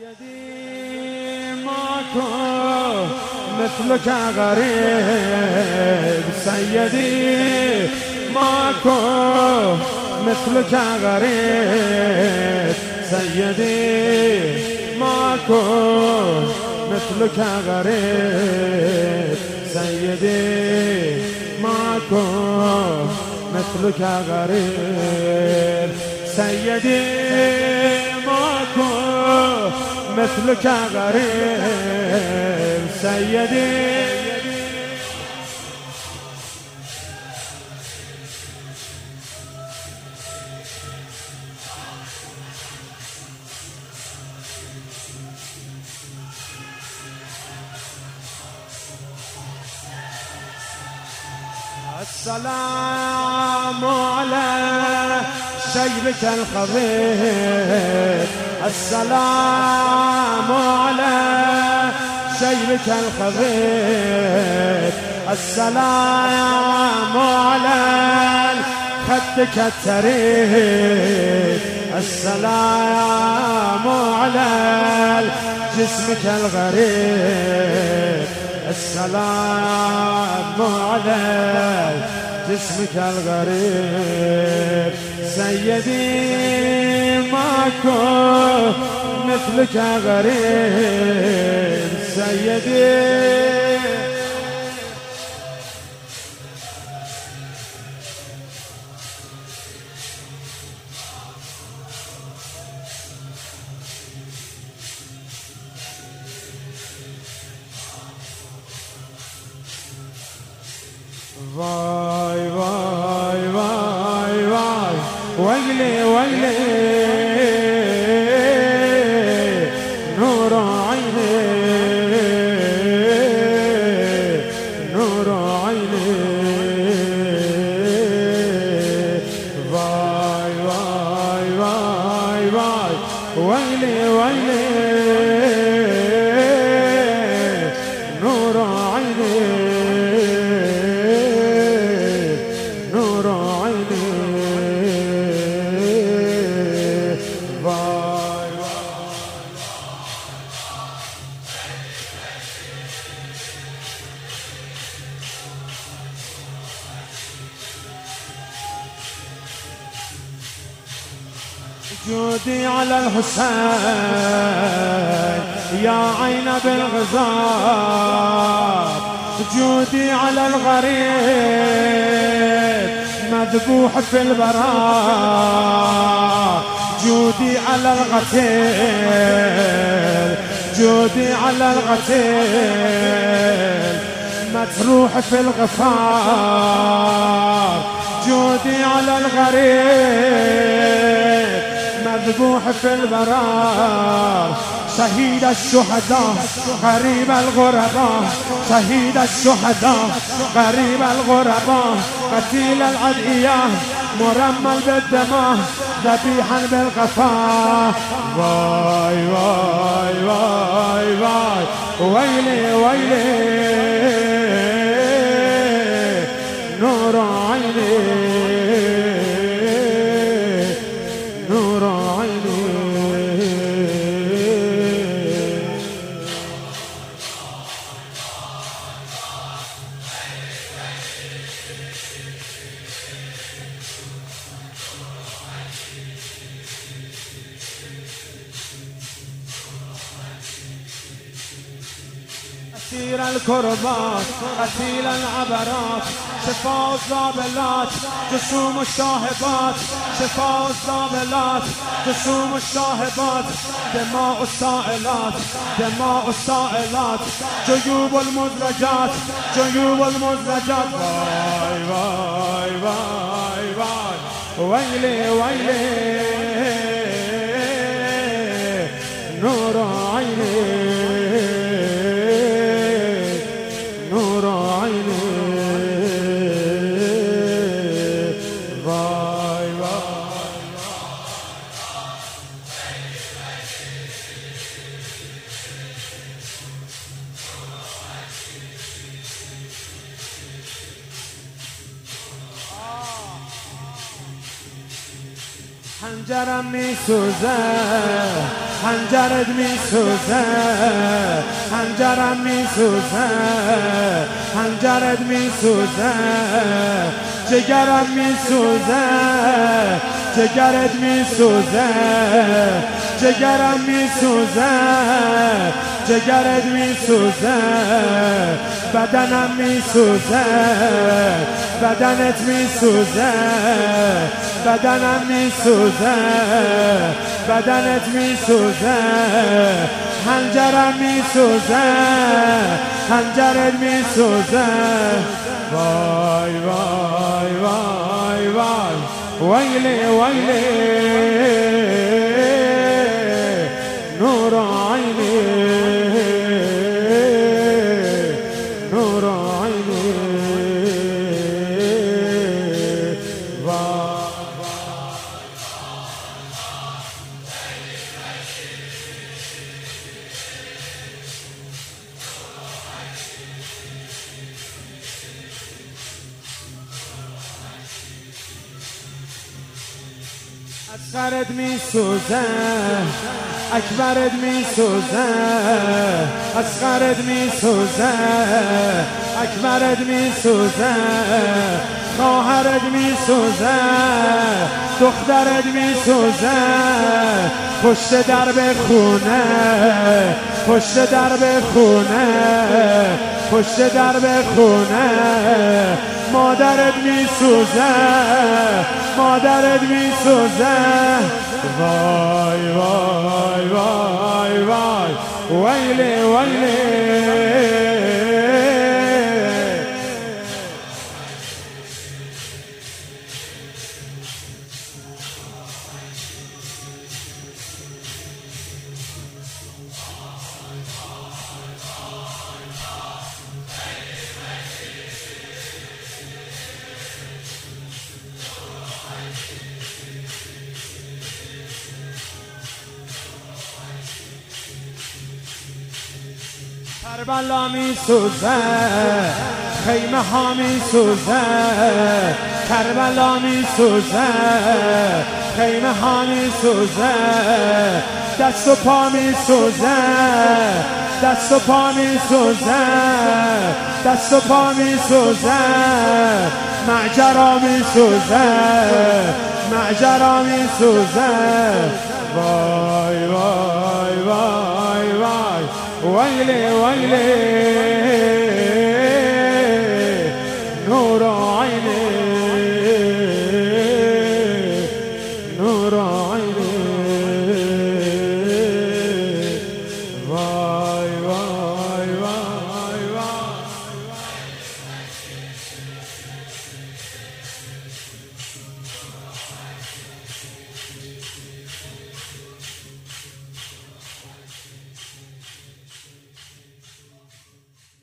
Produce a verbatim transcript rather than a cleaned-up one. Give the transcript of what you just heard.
سيدي ماكو مثلك غريب، سيدي ماكو مثلك غريب، سيدي ماكو مثلك غريب، سيدي ماكو مثلك غريب، سيدي ماكو مثلك غريب، سيدي السلام على شيبك الخضير، السلام على شيبك الخضير، السلام على خدك التريد، السلام على جسمك الغريب، السلام على جسمك الغريب، سيدي ماكو مثلك غريب، سيدي واي واي واي واي ويلي ويلي نور عيني نور عيني واي واي واي واي ويلي ويلي نور عيني جودي على الحسين يا عين بالغزال، جودي على الغريب مذبوح في البراء، جودي على الغتيل، جودي على الغتيل مجروح في الغفار، جودي على الغريب مذبوح في البرار، شهيد الشهداء غريب الغرباء، شهيد الشهداء غريب الغرباء، قتيل العدئية مرمل بالدماء ذبيحا بالقفا، واي واي واي واي ويلي ويلي نور عيني نور عيني أسير الكربات قتيل العبرات، شفاء الزابلات جسوم الشاهبات، شفاء الزابلات جسوم الشاهبات، دماء السائلات دماء السائلات، جيوب المزرجات جيوب المزرجات، واي واي واي واي ويلي ويلي نور عيني نور عيني واي واي حنجرم میسوزه هنجرت میسوزه هنجرم میسوزه هنجرت میسوزه جگرم میسوزه جگرت میسوزه جگرم میسوزه جگرت میسوزه بدنم میسوزه بدنت میسوزه بدنم میسوزه بدنت میسوزه هنجرم میسوزه هنجرت میسوزه وای وای وای وای ویلی ویلی نور عینی نور عینی اصغرت میسوزه اکبرت میسوزه اصغرت میسوزه اکبرت میسوزه خواهرت میسوزه دخترت میسوزه پشت درب خونه پشت درب خونه پشت درب خونه مادرت میسوزه مادرت میسوزه وای وای وای وای ویلی ویلی کربلا میسوزه خیمه ها میسوزه کربلا میسوزه خیمه ها میسوزه دست و پا میسوزه دست و پا میسوزه دست و پا میسوزه معجرا میسوزه معجرا میسوزه وای وای وای وای ویلی ویلی